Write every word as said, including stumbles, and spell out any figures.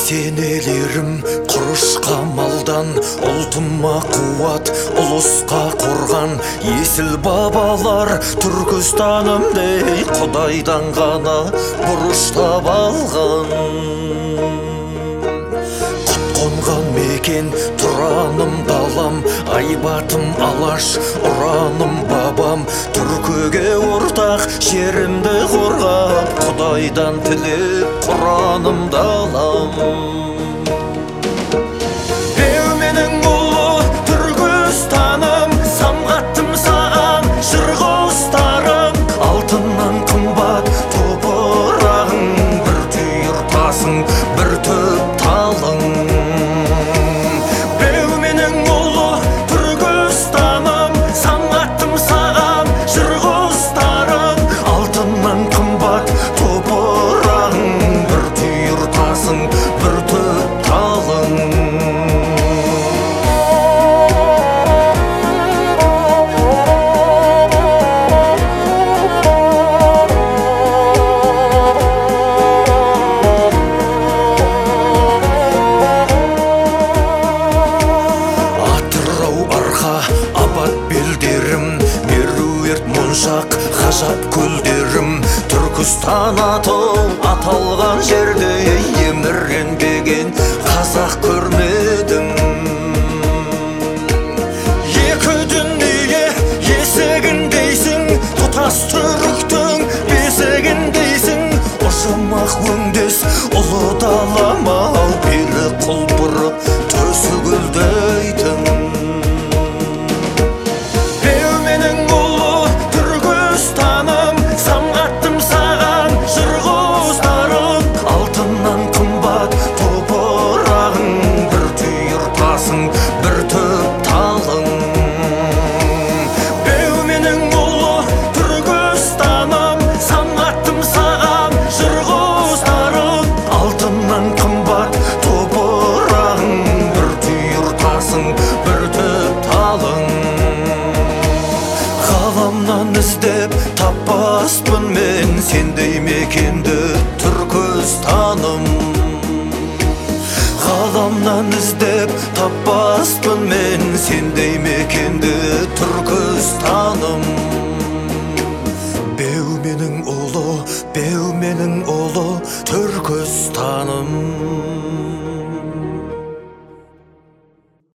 Сенелерім құрышқа малдан, ұлтыма қуат, ұлысқа қорған. Есіл бабалар Түркістанымдей Құдайдан ғана бұрыштап алған. Құт қонған мекен тұраным далам, айбатым алаш, ұраным бабам. Түркіге ортақ жерімді қорғап, Құдайдан тілеп құраным далам. Беу менің ұлы Түркістаным, самғаттым саған жырға ұстарым. Алтыннан қымбат топырағың, бір түйір тасың, бір төп талың. Беу менің ұлы Түркістаным, самғаттым саған жырға ұстарым. Алтыннан қымбат топырағың, бір түйір тасың, бір төп талың. Моншақ, ғажап көлдерім, Түркістан атыл аталған жерде еміренбеген қазақ көрмедім. Екі дүние есігіндейсің, тұтас түріктің бесігіндейсің. Ұжымақ өңдес ұлы далама, бері құлпырып төсі гүлдейтін. Bir töp talың. Беу менің ұлы Түркістаным, самғаттым саған жырға ұстарым. Алтыннан қымбат топырағың, бір түйір тасың, бір төп талың. Ғаламнан іздеп таппаспын мен сендей мекенді Түркістаным. Ғаламнан іздеп таппаспын мен сендей мекенді Түркістаным. Беу менің ұлы, беу менің ұлы Түркістаным.